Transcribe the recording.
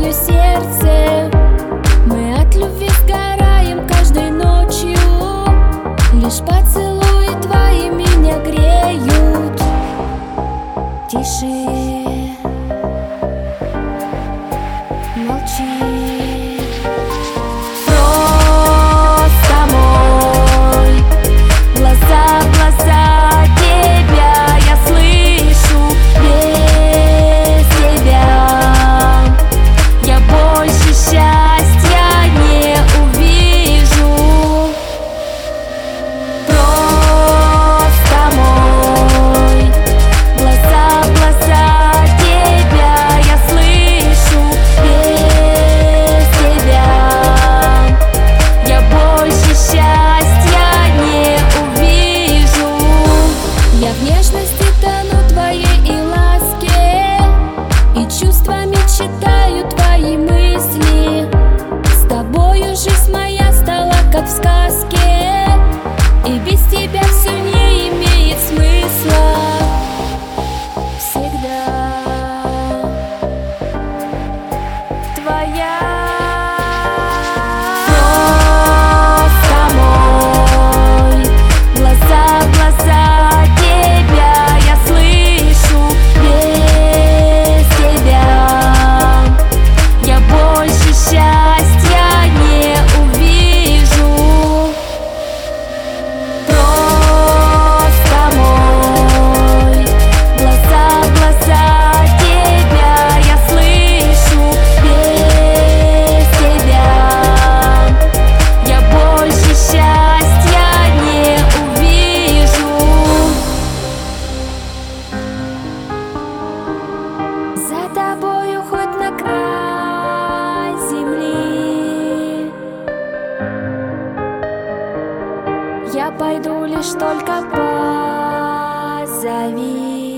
мое сердце. Мы от любви сгораем каждой ночью. Лишь поцелуи твои меня греют. Тише, молчи. Читаю твои мысли. С тобою жизнь моя стала как в сказке, и без тебя все не имеет смысла. Всегда твоя. За тобою хоть на край земли я пойду, лишь только позови.